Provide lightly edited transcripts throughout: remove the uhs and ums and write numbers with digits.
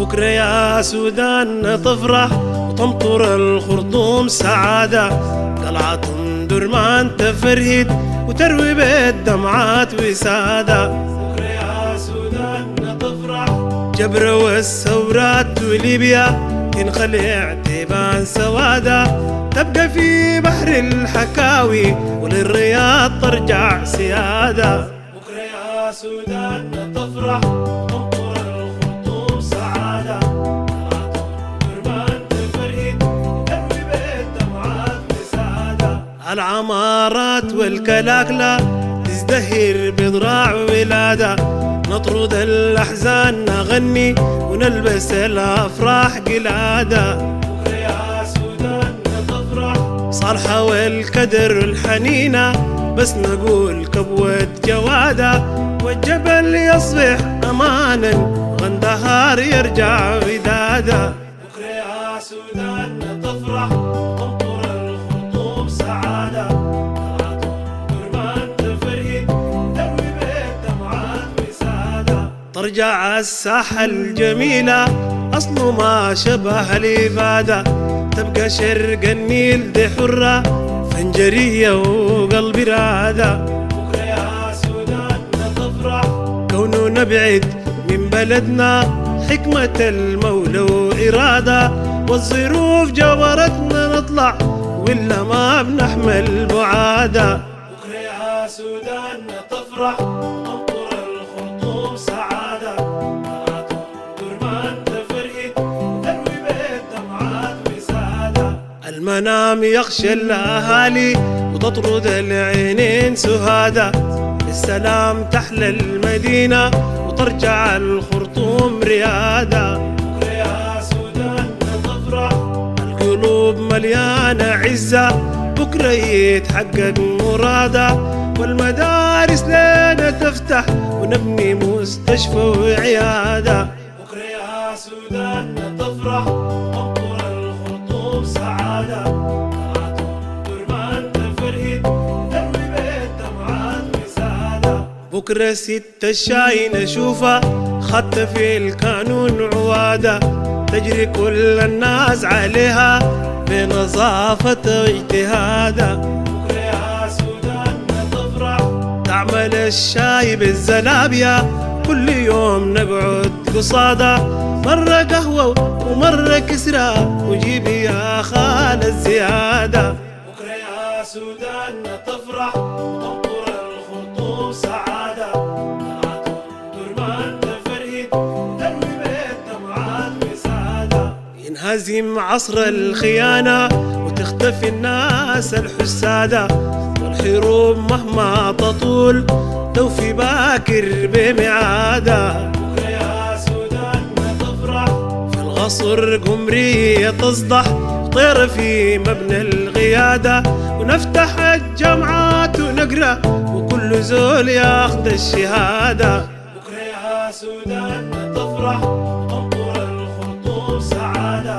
بكرة يا سودان تفرح وتمطر الخرطوم سعادة، قلعة درمان تفرهد وتروي بالدمعات وسادة. بكرة يا سودان تفرح جبرة والثورات وليبيا تنخلع تبان سوادة، تبقى في بحر الحكاوي وللرياض ترجع سيادة. بكرة يا سودان تفرح تمطر الخرطوم سعادة، درمان تفرهد تروي بالدمعات وسادة. العمارات والكلاكلة تزدهر بضراع ولادة، نطرد الأحزان نغني ونلبس الأفراح قلادة. بكرة يا سودان تفرح صالحة والكدر الحنينة، بس نقول كبوة جوادة، والجبل يصبح أمانا غندهار يرجع ودادة. بكرة يا سودان تفرح تمطر الخرطوم سعادة، درمان تفرهد تروي بالدمعات وسادة. ترجع الساحة الجميلة أصله ما شبه الإبادة، تبقى شرق النيل دي حرة فنجرية وقلب رادة. بكرة يا سودان تفرح كونه نبعد من بلدنا حكمة المولى وإرادة، والظروف جبرتنا نطلع ولا ما بنحمل بعادة. بكرة يا سودان تفرح تمطر الخرطوم سعادة، درمان تفرهد تروي بالدمعات وسادة. المنام يخشى الأهالي وتطرد العينين سهادة، بالسلام تحلى المدينة وترجع الخرطوم ريادة. بكرة يا سودان تفرح القلوب مليانة عزة، بكرة يتحقق مرادة، والمدارس لنا تفتح ونبني مستشفى وعيادة. بكرة يا سودان تفرح تمطر الخرطوم سعادة، درمان تفرهد تروي بالدمعات وسادة. بكرة ست الشاي نشوفها خدت في القانون عوادة، تجري كل الناس عليها بنظافة واجتهادة. بكرة يا سودان تفرح تعمل الشاي بالزلابية، كل يوم نقعد قصادة، مرة قهوة ومرة كسرة وجيبي يا خال الزيادة. بكرة يا سودان تفرح تمطر الخرطوم سعادة، درمان تفرهد تروي بالدمعات وسادة. ينهزم عصر الخيانة وتختفي الناس الحسادة، والحروب مهما تطول توفي باكر بمعادة. بكرة يا سودان تفرح في الغصر قمرية تصدح طير في مبنى القيادة، ونفتح الجامعات ونقرأ وكل زول ياخد الشهادة. بكرة يا سودان تفرح تمطر الخرطوم سعادة،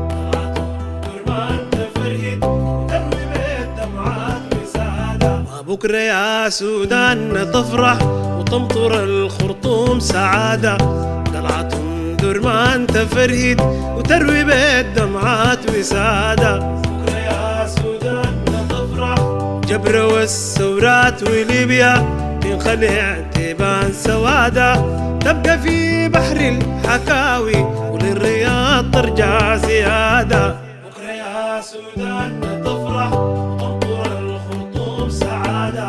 درمان تفرهد تروي بالدمعات وسادة. بكرة يا سودان تفرح وتمطر الخرطوم سعادة، قلعة درمان تفرهد وتروي بالدمعات وسادة. بكرة يا سودان تفرح جبرة والثورات وليبيا تنخلع تبان سوادة، تبقى في بحر الحكاوي وللرياض ترجع زيادة. بكرة يا سودان تفرح تمطر الخرطوم سعادة،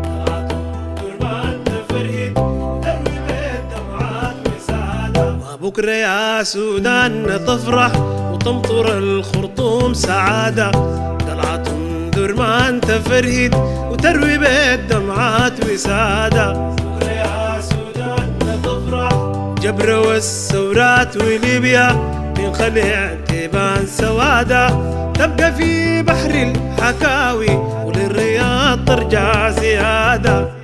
درمان تفرهد تروي بالدمعات وسادة. بكرة يا سودان تفرح وتمطر الخرطوم سعادة، قلعة درمان تفرهد وتروي بالدمعات وسادة. بكرة يا سودان تفرح جبرة والثورات وليبيا تنخلع تبان سوادة، تبقى في بحر الحكاوي وللرياض ترجع زيادة.